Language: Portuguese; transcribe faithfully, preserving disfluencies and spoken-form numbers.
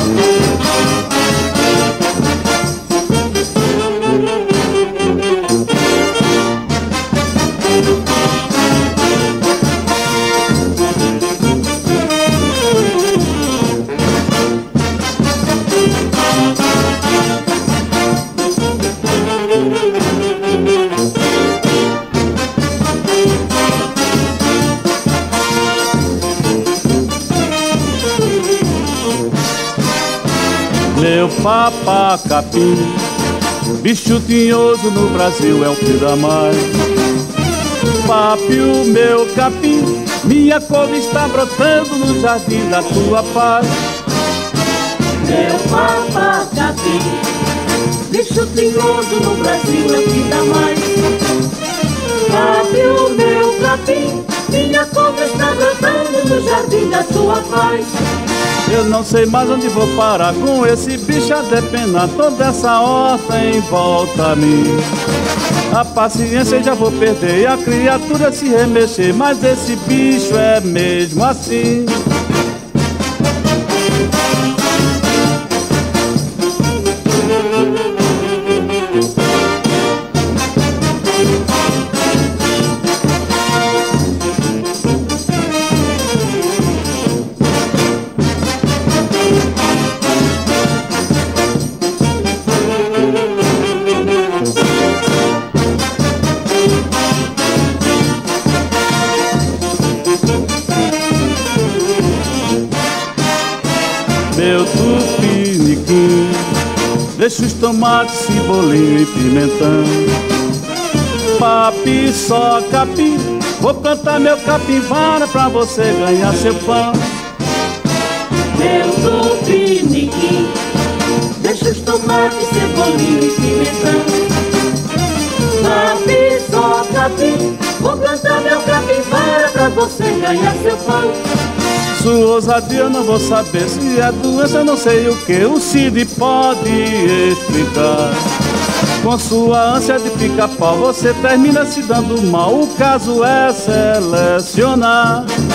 Meu papacapim, bicho tinhoso no Brasil é o que dá mais. Papi, o meu capim, minha couve está brotando no jardim da tua paz. Meu papacapim, bicho tinhoso no Brasil é o que dá mais. Papi, o meu capim, minha couve está brotando no jardim da tua paz. Eu não sei mais onde vou parar com esse bicho a depenar toda essa horta em volta a mim. A paciência já vou perder e a criatura se remexer, mas esse bicho é mesmo assim. Meu tupiniquim, deixa os tomates, cebolinha e pimentão. Papi, só capim, vou plantar meu capivara pra você ganhar seu pão. Meu tupiniquim, deixa os tomates, cebolinha e pimentão. Papi, só capim, vou plantar meu capivara pra você ganhar seu pão. Sua ousadia eu não vou saber, se é doença eu não sei o que o Cid pode explicar. Com sua ânsia de pica-pau você termina se dando mal, o caso é selecionar.